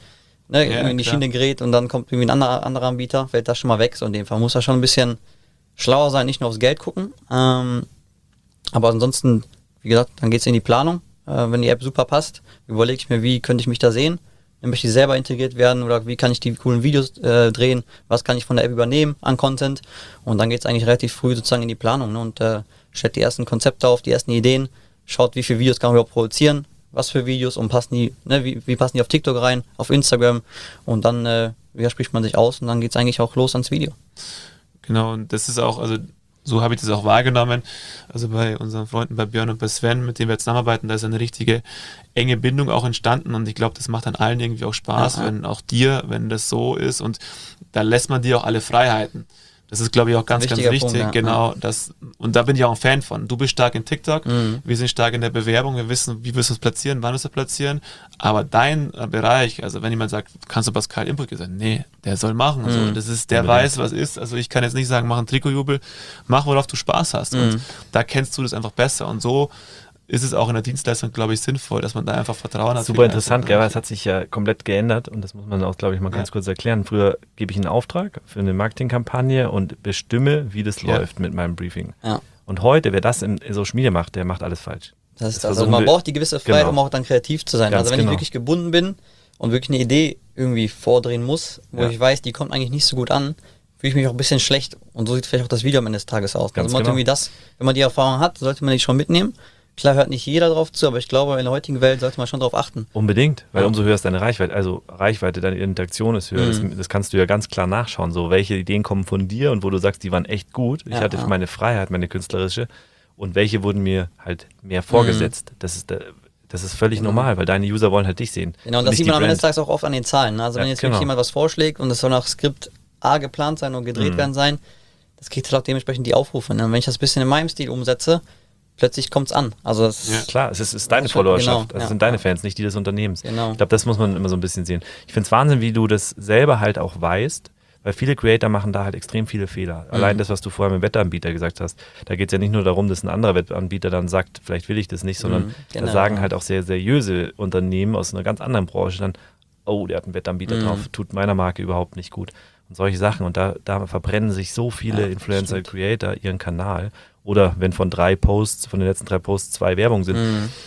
in die Schiene gerät und dann kommt irgendwie ein anderer Anbieter, fällt das schon mal weg. So in dem Fall muss er schon ein bisschen schlauer sein, nicht nur aufs Geld gucken. Aber ansonsten, wie gesagt, dann geht es in die Planung. Wenn die App super passt, überlege ich mir, wie könnte ich mich da sehen. Möchte ich selber integriert werden oder wie kann ich die coolen Videos drehen, was kann ich von der App übernehmen an Content, und dann geht es eigentlich relativ früh sozusagen in die Planung, ne? Und stellt die ersten Konzepte auf, die ersten Ideen, schaut, wie viele Videos kann man überhaupt produzieren, was für Videos und passen die, ne, wie passen die auf TikTok rein, auf Instagram, und dann spricht man sich aus und dann geht es eigentlich auch los ans Video. Genau, und das ist auch, also so habe ich das auch wahrgenommen. Also bei unseren Freunden, bei Björn und bei Sven, mit denen wir zusammenarbeiten, da ist eine richtige enge Bindung auch entstanden, und ich glaube, das macht dann allen irgendwie auch Spaß, wenn auch dir, wenn das so ist, und da lässt man dir auch alle Freiheiten. Das ist, glaube ich, auch ganz, ganz wichtig. Punkt, genau. Das, und da bin ich auch ein Fan von. Du bist stark in TikTok, wir sind stark in der Bewerbung, wir wissen, wie wirst du es platzieren, wann wirst du es platzieren, aber dein Bereich, also wenn jemand sagt, kannst du Pascal Imbrücke sagen, nee, der soll machen. Also das ist, der weiß, was ist. Also ich kann jetzt nicht sagen, mach einen Trikotjubel, mach, worauf du Spaß hast. Und da kennst du das einfach besser. Und so ist es auch in der Dienstleistung, glaube ich, sinnvoll, dass man da einfach Vertrauen hat. Super interessant, gell? Es hat sich ja komplett geändert, und das muss man auch, glaube ich, mal ganz kurz erklären. Früher gebe ich einen Auftrag für eine Marketingkampagne und bestimme, wie das läuft mit meinem Briefing. Ja. Und heute, wer das in Social Media macht, der macht alles falsch. Das ist also man braucht die gewisse Freiheit, um auch dann kreativ zu sein. Ganz also wenn ich wirklich gebunden bin und wirklich eine Idee irgendwie vordrehen muss, wo ich weiß, die kommt eigentlich nicht so gut an, fühle ich mich auch ein bisschen schlecht, und so sieht vielleicht auch das Video am Ende des Tages aus. Ganz also man irgendwie das, wenn man die Erfahrung hat, sollte man die schon mitnehmen. Klar hört nicht jeder drauf zu, aber ich glaube, in der heutigen Welt sollte man schon drauf achten. Unbedingt, weil umso höher ist deine Reichweite, deine Interaktion ist höher. Das kannst du ja ganz klar nachschauen, so welche Ideen kommen von dir und wo du sagst, die waren echt gut. Ich hatte meine Freiheit, meine künstlerische, und welche wurden mir halt mehr vorgesetzt. Das ist völlig normal, weil deine User wollen halt dich sehen. Genau, und das sieht man am Ende des Tages auch oft an den Zahlen. Ne? Also wenn jetzt wirklich jemand was vorschlägt und es soll nach Skript A geplant sein und gedreht werden sein, das kriegt halt auch dementsprechend die Aufrufe. Ne? Und wenn ich das ein bisschen in meinem Stil umsetze, plötzlich kommt es an. Also das klar, es ist deine Followerschaft, das sind deine Fans, nicht die des Unternehmens. Genau. Ich glaube, das muss man immer so ein bisschen sehen. Ich finde es Wahnsinn, wie du das selber halt auch weißt, weil viele Creator machen da halt extrem viele Fehler. Allein das, was du vorher mit dem Wettanbieter gesagt hast, da geht es ja nicht nur darum, dass ein anderer Wettanbieter dann sagt, vielleicht will ich das nicht, sondern da sagen halt auch sehr seriöse Unternehmen aus einer ganz anderen Branche dann, oh, der hat einen Wettanbieter drauf, tut meiner Marke überhaupt nicht gut. Und solche Sachen. Und da verbrennen sich so viele Influencer, Creator ihren Kanal. Oder wenn von den letzten 3 Posts 2 Werbung sind,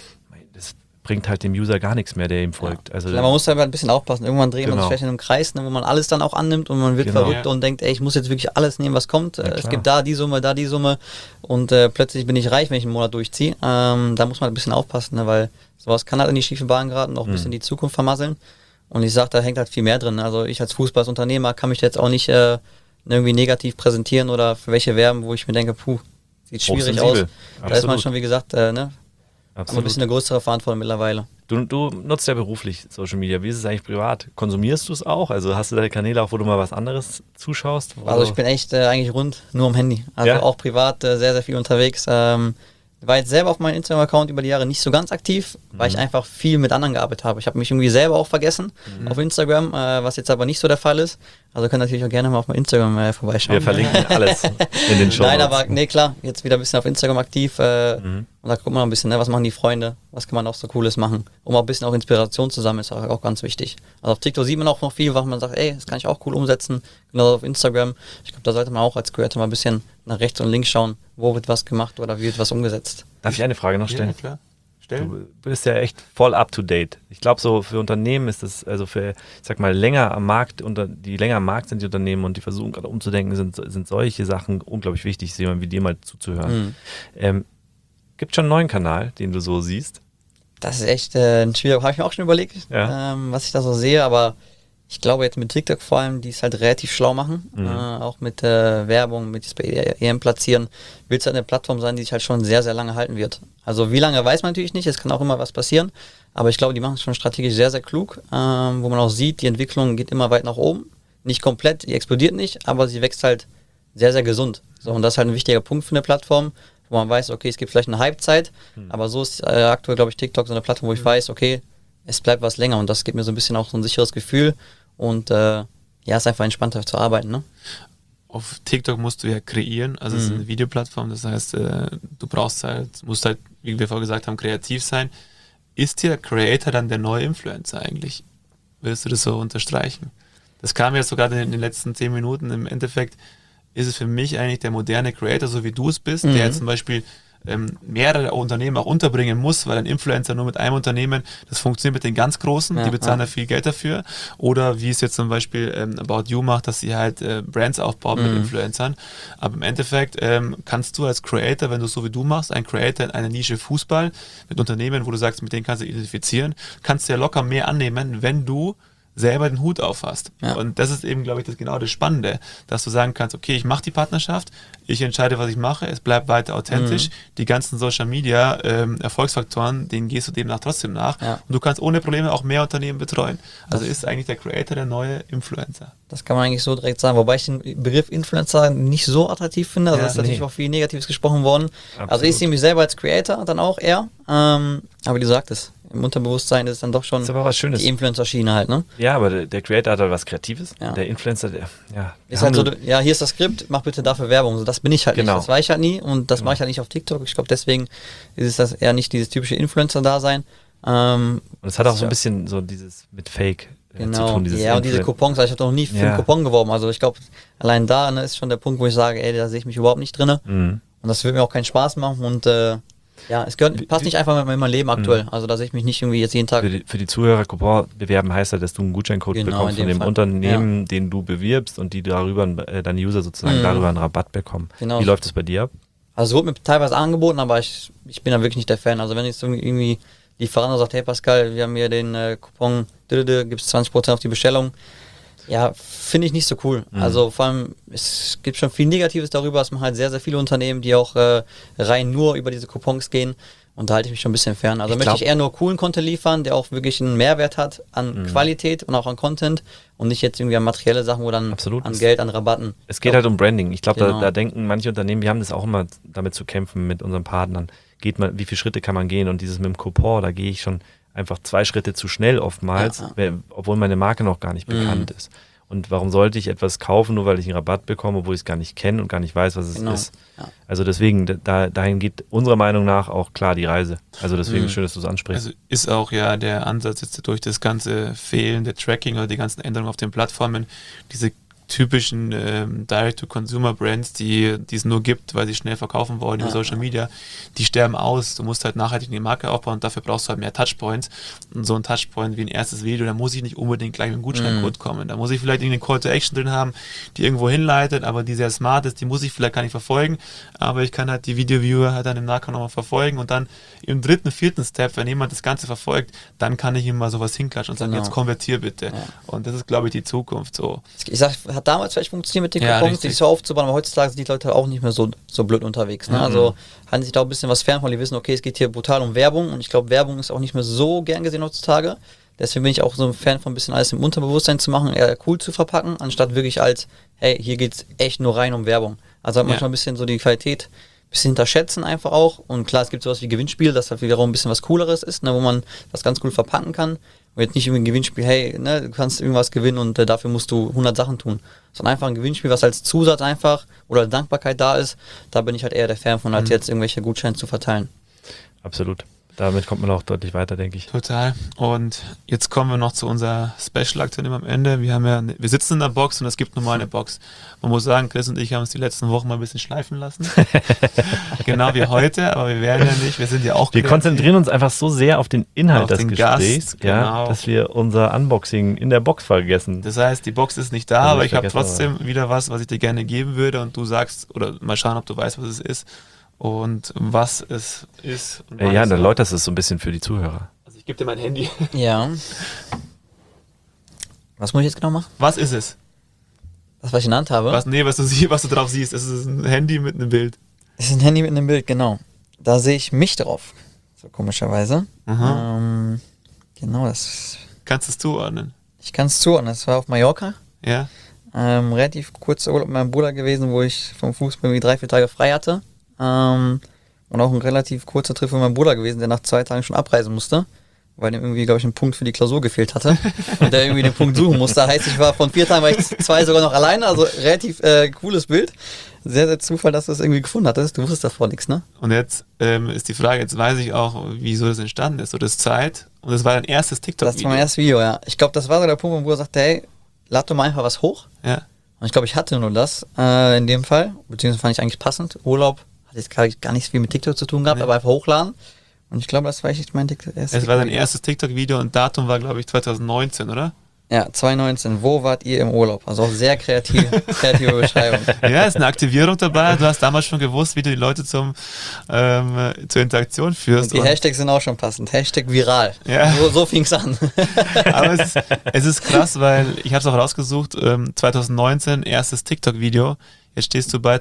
das bringt halt dem User gar nichts mehr, der ihm folgt. Ja. Also man muss da ein bisschen aufpassen. Irgendwann dreht man sich vielleicht in einem Kreis, ne, wo man alles dann auch annimmt und man wird verrückt und denkt, ey, ich muss jetzt wirklich alles nehmen, was kommt. Es gibt da die Summe und plötzlich bin ich reich, wenn ich einen Monat durchziehe. Da muss man ein bisschen aufpassen, ne, weil sowas kann halt in die schiefe Bahn geraten und auch ein bisschen die Zukunft vermasseln. Und ich sage, da hängt halt viel mehr drin. Also ich als Fußballunternehmer kann mich da jetzt auch nicht irgendwie negativ präsentieren oder für welche werben, wo ich mir denke, sieht schwierig aus. Da ist man schon, wie gesagt, aber ein bisschen eine größere Verantwortung mittlerweile. Du nutzt ja beruflich Social Media. Wie ist es eigentlich privat? Konsumierst du es auch? Also hast du deine Kanäle auch, wo du mal was anderes zuschaust? Also ich bin echt eigentlich rund nur am Handy. Also auch privat sehr, sehr viel unterwegs. War jetzt selber auf meinem Instagram-Account über die Jahre nicht so ganz aktiv, weil ich einfach viel mit anderen gearbeitet habe. Ich habe mich irgendwie selber auch vergessen auf Instagram, was jetzt aber nicht so der Fall ist. Also könnt ihr natürlich auch gerne mal auf meinem Instagram vorbeischauen. Wir verlinken alles in den Show. Nein, aber klar, jetzt wieder ein bisschen auf Instagram aktiv und da guckt man ein bisschen, was machen die Freunde, was kann man auch so Cooles machen, um auch ein bisschen auch Inspiration zu sammeln, ist auch ganz wichtig. Also auf TikTok sieht man auch noch viel, was man sagt, ey, das kann ich auch cool umsetzen, genau auf Instagram. Ich glaube, da sollte man auch als Creator mal ein bisschen nach rechts und links schauen, wo wird was gemacht oder wie wird was umgesetzt. Darf ich eine Frage noch stellen? Ja, klar. Du bist ja echt voll up to date. Ich glaube, so für Unternehmen ist das, also für, ich sag mal, länger am Markt, die länger am Markt sind die Unternehmen und die versuchen gerade umzudenken, sind solche Sachen unglaublich wichtig, jemand wie dir mal zuzuhören. Gibt schon einen neuen Kanal, den du so siehst? Das ist echt ein schwieriger, habe ich mir auch schon überlegt, was ich da so sehe, aber Ich glaube jetzt mit TikTok vor allem, die es halt relativ schlau machen, auch mit Werbung, mit bei EM platzieren, will es halt eine Plattform sein, die sich halt schon sehr, sehr lange halten wird. Also wie lange weiß man natürlich nicht, es kann auch immer was passieren, aber ich glaube, die machen es schon strategisch sehr, sehr klug, wo man auch sieht, die Entwicklung geht immer weit nach oben, nicht komplett, die explodiert nicht, aber sie wächst halt sehr, sehr gesund. So, und das ist halt ein wichtiger Punkt für eine Plattform, wo man weiß, okay, es gibt vielleicht eine Hypezeit, aber so ist aktuell, glaube ich, TikTok so eine Plattform, wo ich weiß, okay, es bleibt was länger und das gibt mir so ein bisschen auch so ein sicheres Gefühl. Und ja, ist einfach entspannter zu arbeiten, ne? Auf TikTok musst du ja kreieren, also es ist eine Videoplattform, das heißt, du musst halt, wie wir vorher gesagt haben, kreativ sein. Ist der Creator dann der neue Influencer eigentlich? Willst du das so unterstreichen? Das kam jetzt sogar in den letzten 10 Minuten. Im Endeffekt ist es für mich eigentlich der moderne Creator, so wie du es bist, der jetzt zum Beispiel mehrere Unternehmen auch unterbringen muss, weil ein Influencer nur mit einem Unternehmen, das funktioniert mit den ganz Großen, die bezahlen da viel Geld dafür. Oder wie es jetzt zum Beispiel About You macht, dass sie halt Brands aufbauen mit Influencern. Aber im Endeffekt kannst du als Creator, wenn du es so wie du machst, ein Creator in einer Nische Fußball mit Unternehmen, wo du sagst, mit denen kannst du identifizieren, kannst du ja locker mehr annehmen, wenn du selber den Hut auf hast. Ja. Und das ist eben, glaube ich, genau das Spannende, dass du sagen kannst, okay, ich mache die Partnerschaft, ich entscheide, was ich mache, es bleibt weiter authentisch, die ganzen Social Media Erfolgsfaktoren, denen gehst du demnach trotzdem nach und du kannst ohne Probleme auch mehr Unternehmen betreuen. Also ist eigentlich der Creator der neue Influencer. Das kann man eigentlich so direkt sagen, wobei ich den Begriff Influencer nicht so attraktiv finde, also ist natürlich auch viel Negatives gesprochen worden. Absolut. Also ich sehe mich selber als Creator dann auch eher, aber wie du sagtest, im Unterbewusstsein ist es dann doch schon die Influencer-Schiene halt, ne? Ja, aber der Creator hat halt was Kreatives. Ja. Der Influencer, ist halt so, hier ist das Skript, mach bitte dafür Werbung. So, das bin ich halt nicht, das war ich halt nie und das mache ich halt nicht auf TikTok. Ich glaube, deswegen ist es das eher nicht dieses typische Influencer-Dasein. Und es hat auch so ein bisschen so dieses mit Fake zu tun. Und diese Coupons, ich habe noch nie für einen Coupon geworben. Also ich glaube, allein da ist schon der Punkt, wo ich sage, ey, da sehe ich mich überhaupt nicht drin. Und das wird mir auch keinen Spaß machen und es passt nicht einfach mit meinem Leben aktuell. Also da sehe ich mich nicht irgendwie jetzt jeden Tag. Für die Zuhörer, Coupon bewerben heißt ja, dass du einen Gutscheincode bekommst von dem Unternehmen, den du bewirbst und die darüber, deine User sozusagen darüber einen Rabatt bekommen. Genau. Wie läuft das bei dir ab? Also es wurde mir teilweise angeboten, aber ich bin da wirklich nicht der Fan. Also wenn jetzt irgendwie Lieferant sagt, hey Pascal, wir haben hier den Coupon, gibt es 20% auf die Bestellung. Ja, finde ich nicht so cool. Also vor allem, es gibt schon viel Negatives darüber, es machen halt sehr, sehr viele Unternehmen, die auch rein nur über diese Coupons gehen und da halte ich mich schon ein bisschen fern. Also möchte ich eher nur coolen Content liefern, der auch wirklich einen Mehrwert hat an Qualität und auch an Content und nicht jetzt irgendwie an materielle Sachen, wo dann an Geld, an Rabatten. Es geht halt um Branding. Ich glaube, da denken manche Unternehmen, wir haben das auch immer damit zu kämpfen mit unseren Partnern. Wie viele Schritte kann man gehen und dieses mit dem Coupon, da gehe ich schon einfach 2 Schritte zu schnell oftmals, obwohl meine Marke noch gar nicht bekannt ist. Und warum sollte ich etwas kaufen, nur weil ich einen Rabatt bekomme, obwohl ich es gar nicht kenne und gar nicht weiß, was es ist? Ja. Also deswegen, dahin geht unserer Meinung nach auch klar die Reise. Also deswegen schön, dass du es ansprichst. Also ist auch ja der Ansatz jetzt durch das ganze fehlende Tracking oder die ganzen Änderungen auf den Plattformen, diese typischen Direct-to-Consumer-Brands, die es nur gibt, weil sie schnell verkaufen wollen über Social Media, die sterben aus. Du musst halt nachhaltig eine Marke aufbauen und dafür brauchst du halt mehr Touchpoints. Und so ein Touchpoint wie ein erstes Video, da muss ich nicht unbedingt gleich mit einem Gutscheincode kommen. Da muss ich vielleicht irgendeine Call-to-Action drin haben, die irgendwo hinleitet, aber die sehr smart ist, die muss ich vielleicht gar nicht verfolgen, aber ich kann halt die Video-Viewer halt dann im Nachgang nochmal verfolgen und dann im 3., 4. Step, wenn jemand das Ganze verfolgt, dann kann ich ihm mal sowas hinklatschen und sagen, jetzt konvertier bitte. Ja. Und das ist, glaube ich, die Zukunft so. Ich sag, hat damals vielleicht funktioniert mit den Coupons, die so aufzubauen, aber heutzutage sind die Leute auch nicht mehr so blöd unterwegs. Ne? Also halten sich da auch ein bisschen was fern von, die wissen, okay, es geht hier brutal um Werbung und ich glaube, Werbung ist auch nicht mehr so gern gesehen heutzutage. Deswegen bin ich auch so ein Fan von ein bisschen alles im Unterbewusstsein zu machen, eher cool zu verpacken, anstatt wirklich als, hey, hier geht es echt nur rein um Werbung. Also manchmal ein bisschen so die Qualität ein bisschen hinterschätzen einfach auch. Und klar, es gibt sowas wie Gewinnspiel, das halt wiederum ein bisschen was Cooleres ist, ne, wo man das ganz cool verpacken kann. Und jetzt nicht irgendwie ein Gewinnspiel, hey, ne, du kannst irgendwas gewinnen und dafür musst du 100 Sachen tun. Sondern einfach ein Gewinnspiel, was als Zusatz einfach oder Dankbarkeit da ist. Da bin ich halt eher der Fan von, als jetzt irgendwelche Gutscheine zu verteilen. Absolut. Damit kommt man auch deutlich weiter, denke ich. Total. Und jetzt kommen wir noch zu unserer Special-Aktion am Ende. Wir sitzen in der Box und es gibt nur mal eine Box. Man muss sagen, Chris und ich haben es die letzten Wochen mal ein bisschen schleifen lassen. Genau wie heute, aber wir werden ja nicht, wir sind ja auch Wir konzentrieren uns einfach so sehr auf den Inhalt des Gesprächs, genau. Dass wir unser Unboxing in der Box vergessen. Das heißt, die Box ist nicht da, aber ich habe trotzdem wieder was ich dir gerne geben würde und du sagst, oder mal schauen, ob du weißt, was es ist. Und was es ist. Dann erläuterst es so ein bisschen für die Zuhörer. Also ich gebe dir mein Handy. Ja. Was muss ich jetzt genau machen? Was ist es? Das, was ich genannt habe? Was du drauf siehst. Es ist ein Handy mit einem Bild. Es ist ein Handy mit einem Bild, genau. Da sehe ich mich drauf. So komischerweise. Genau, das... Kannst du es zuordnen? Ich kann es zuordnen. Das war auf Mallorca. Ja. Relativ kurzer Urlaub mit meinem Bruder gewesen, wo ich vom Fußball irgendwie 3-4 Tage frei hatte. Und auch ein relativ kurzer Trip von meinem Bruder gewesen, der nach 2 Tagen schon abreisen musste, weil ihm irgendwie, glaube ich, ein Punkt für die Klausur gefehlt hatte und der irgendwie den Punkt suchen musste. Heißt, ich war von 4 Tagen, war ich 2 sogar noch alleine, also relativ cooles Bild. Sehr, sehr Zufall, dass du das irgendwie gefunden hattest. Du wusstest davor nichts, ne? Und jetzt ist die Frage, jetzt weiß ich auch, wieso das entstanden ist. So, das ist Zeit. Und das war dein erstes TikTok-Video. Das war mein erstes Video, ja. Ich glaube, das war so der Punkt, wo mein Bruder sagte, hey, lad doch mal einfach was hoch. Ja. Und ich glaube, ich hatte nur das in dem Fall. Beziehungsweise fand ich eigentlich passend. Urlaub hat jetzt gar nicht viel mit TikTok zu tun gehabt, aber einfach hochladen. Und ich glaube, das war echt mein TikTok. Es war dein erstes TikTok-Video und Datum war, glaube ich, 2019, oder? Ja, 2019. Wo wart ihr im Urlaub? Also auch sehr kreative Beschreibung. Ja, ist eine Aktivierung dabei. Du hast damals schon gewusst, wie du die Leute zur Interaktion führst. Und die Hashtags sind auch schon passend. Hashtag viral. Ja. So fing es an. Aber es ist krass, weil ich habe es auch rausgesucht, 2019, erstes TikTok-Video. Jetzt stehst du bei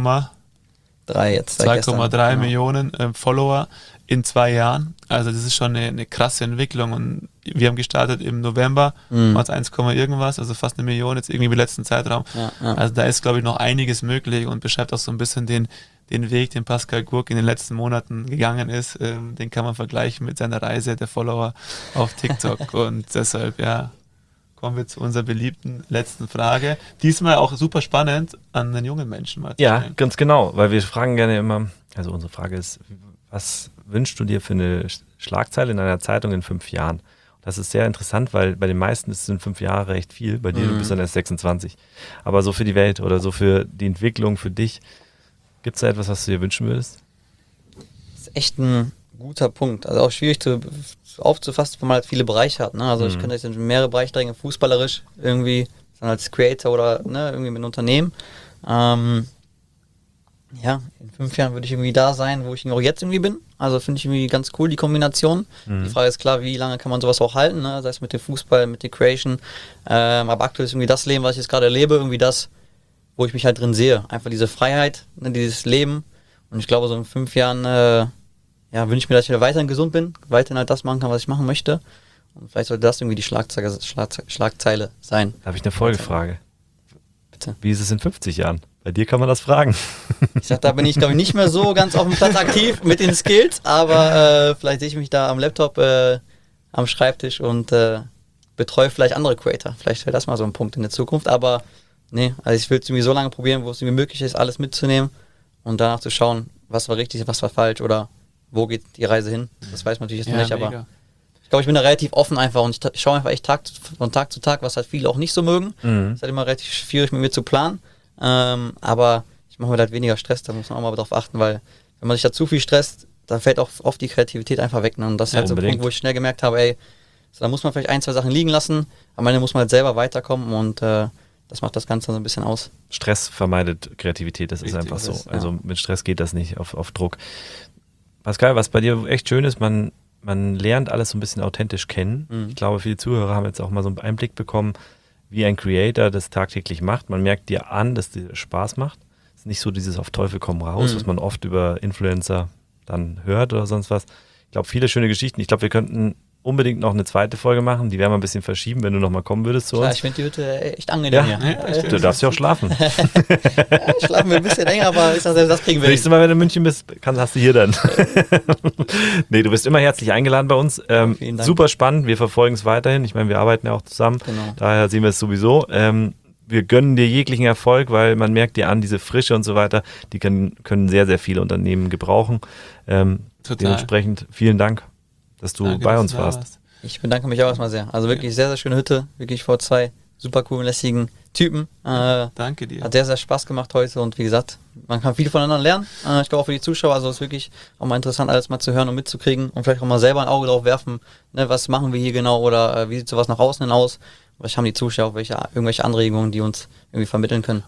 2,3 Millionen Follower in 2 Jahren. Also das ist schon eine krasse Entwicklung und wir haben gestartet im November, war es 1, irgendwas, also fast 1 Million jetzt irgendwie im letzten Zeitraum. Ja. Also da ist, glaube ich, noch einiges möglich und beschreibt auch so ein bisschen den Weg, den Pascal Gurk in den letzten Monaten gegangen ist. Den kann man vergleichen mit seiner Reise der Follower auf TikTok und deshalb, ja, kommen wir zu unserer beliebten letzten Frage. Diesmal auch super spannend an den jungen Menschen mal zu stellen. Ja, ganz genau, weil wir fragen gerne immer, also unsere Frage ist, was wünschst du dir für eine Schlagzeile in einer Zeitung in 5 Jahren? Das ist sehr interessant, weil bei den meisten sind 5 Jahre recht viel, bei dir du bist dann erst 26. Aber so für die Welt oder so für die Entwicklung, für dich, gibt es da etwas, was du dir wünschen würdest? Das ist echt ein guter Punkt. Also auch schwierig aufzufassen, weil man halt viele Bereiche hat. Ne? Also ich könnte jetzt in mehrere Bereiche drängen, fußballerisch irgendwie, dann als Creator oder irgendwie mit einem Unternehmen. Ja, in 5 Jahren würde ich irgendwie da sein, wo ich auch jetzt irgendwie bin. Also finde ich irgendwie ganz cool, die Kombination. Die Frage ist klar, wie lange kann man sowas auch halten, ne? Sei es mit dem Fußball, mit der Creation. Aber aktuell ist irgendwie das Leben, was ich jetzt gerade erlebe, irgendwie das, wo ich mich halt drin sehe. Einfach diese Freiheit, ne? Dieses Leben. Und ich glaube, so in 5 Jahren wünsche ich mir, dass ich wieder weiterhin gesund bin, weiterhin halt das machen kann, was ich machen möchte. Und vielleicht sollte das irgendwie die Schlagzeile sein. Da habe ich eine Folgefrage. Bitte. Wie ist es in 50 Jahren? Bei dir kann man das fragen. Ich sag, da bin ich, glaube ich, nicht mehr so ganz auf dem Platz aktiv mit den Skills, aber vielleicht sehe ich mich da am Laptop, am Schreibtisch und betreue vielleicht andere Creator. Vielleicht wäre das mal so ein Punkt in der Zukunft, aber nee, also ich will es irgendwie so lange probieren, wo es irgendwie möglich ist, alles mitzunehmen und danach zu schauen, was war richtig, was war falsch oder wo geht die Reise hin. Das weiß man natürlich jetzt noch nicht, aber ich glaube, ich bin da relativ offen einfach und ich schaue einfach echt von Tag zu Tag, was halt viele auch nicht so mögen. Ist halt immer relativ schwierig mit mir zu planen. Aber ich mache mir halt weniger Stress, da muss man auch mal drauf achten, weil wenn man sich da zu viel stresst, dann fällt auch oft die Kreativität einfach weg. Ne? Und das ist halt so ein Punkt, wo ich schnell gemerkt habe, so, da muss man vielleicht 1, 2 Sachen liegen lassen, am Ende muss man halt selber weiterkommen und das macht das Ganze so ein bisschen aus. Stress vermeidet Kreativität, das ist einfach so. Also mit Stress geht das nicht auf Druck. Pascal, was bei dir echt schön ist, man lernt alles so ein bisschen authentisch kennen. Ich glaube, viele Zuhörer haben jetzt auch mal so einen Einblick bekommen, wie ein Creator das tagtäglich macht. Man merkt dir an, dass dir Spaß macht. Es ist nicht so dieses auf Teufel komm raus, was man oft über Influencer dann hört oder sonst was. Ich glaube, viele schöne Geschichten. Ich glaube, wir könnten unbedingt noch eine zweite Folge machen. Die werden wir ein bisschen verschieben, wenn du noch mal kommen würdest zu uns. Ja, ich finde die Hütte echt angenehm hier. Ja, du darfst ja auch schlafen. Schlafen wir ein bisschen länger, aber ich sage, das kriegen wir. Nächstes Mal, wenn du in München bist, hast du hier dann. Nee, du bist immer herzlich eingeladen bei uns. Vielen Dank. Super spannend, wir verfolgen es weiterhin. Ich meine, wir arbeiten ja auch zusammen. Genau. Daher sehen wir es sowieso. Wir gönnen dir jeglichen Erfolg, weil man merkt dir an, diese Frische und so weiter, die können sehr, sehr viele Unternehmen gebrauchen. Dementsprechend vielen Dank, dass du bei uns warst. Ich bedanke mich auch erstmal sehr. Also wirklich sehr, sehr schöne Hütte. Wirklich vor 2 super coolen, lässigen Typen. Danke dir. Hat sehr, sehr Spaß gemacht heute und wie gesagt, man kann viel voneinander lernen. Ich glaube auch für die Zuschauer, also es ist wirklich auch mal interessant, alles mal zu hören und mitzukriegen und vielleicht auch mal selber ein Auge drauf werfen, ne, was machen wir hier genau oder wie sieht sowas nach außen hin aus. Vielleicht haben die Zuschauer auch irgendwelche Anregungen, die uns irgendwie vermitteln können. Und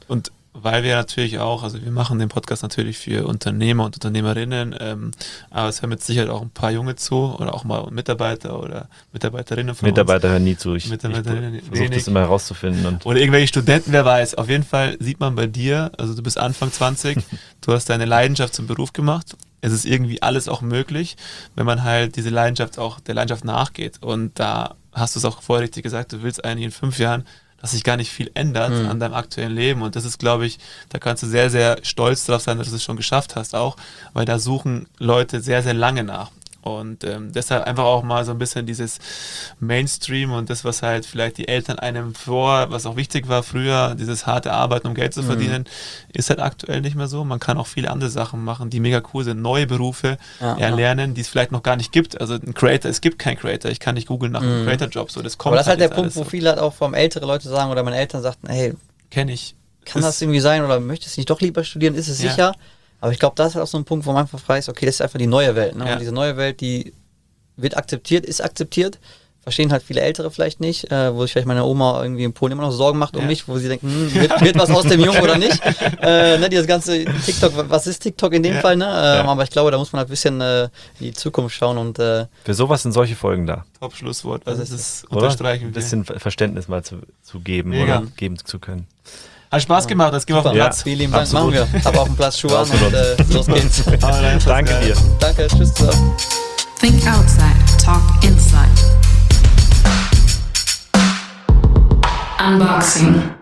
weil wir natürlich auch, also wir machen den Podcast natürlich für Unternehmer und Unternehmerinnen, aber es hören mit Sicherheit auch ein paar Junge zu oder auch mal Mitarbeiter oder Mitarbeiterinnen von Mitarbeiter hören nie zu. Ich versuche das immer herauszufinden. Oder irgendwelche Studenten, wer weiß. Auf jeden Fall sieht man bei dir, also du bist Anfang 20, du hast deine Leidenschaft zum Beruf gemacht. Es ist irgendwie alles auch möglich, wenn man halt der Leidenschaft nachgeht. Und da hast du es auch vorher richtig gesagt, du willst eigentlich in 5 Jahren, dass sich gar nicht viel ändert an deinem aktuellen Leben. Und das ist, glaube ich, da kannst du sehr, sehr stolz drauf sein, dass du es schon geschafft hast auch, weil da suchen Leute sehr, sehr lange nach. Und deshalb einfach auch mal so ein bisschen dieses Mainstream und das, was halt vielleicht die Eltern einem was auch wichtig war früher, dieses harte Arbeiten, um Geld zu verdienen, ist halt aktuell nicht mehr so. Man kann auch viele andere Sachen machen, die mega cool sind, neue Berufe erlernen, die es vielleicht noch gar nicht gibt. Also ein Creator, es gibt keinen Creator. Ich kann nicht googeln nach einem Creator-Job. So, das kommt. Aber das ist halt der jetzt Punkt, wo viele halt auch vom ältere Leute sagen oder meine Eltern sagten, hey, kenne ich. Kann das irgendwie sein oder möchtest du nicht doch lieber studieren? Ist es sicher? Aber ich glaube, das ist halt auch so ein Punkt, wo man einfach weiß, okay, das ist einfach die neue Welt. Ne? Und diese neue Welt, die wird akzeptiert, ist akzeptiert. Verstehen halt viele Ältere vielleicht nicht, wo sich vielleicht meine Oma irgendwie in Polen immer noch Sorgen macht um mich, wo sie denken, wird was aus dem Jungen oder nicht? Dieses ganze TikTok, was ist TikTok in dem Fall? Ne? Aber ich glaube, da muss man halt ein bisschen in die Zukunft schauen. Und für sowas sind solche Folgen da. Top-Schlusswort, also das ist unterstreichen. Ein bisschen Verständnis mal zu geben oder geben zu können. Hat Spaß gemacht, das gehen wir auf den Platz. Vielen lieben Dank, machen wir. Aber auf dem Platz Schuhe an und los geht's. Danke dir. Danke, tschüss zusammen. Think outside, talk inside. Unboxing.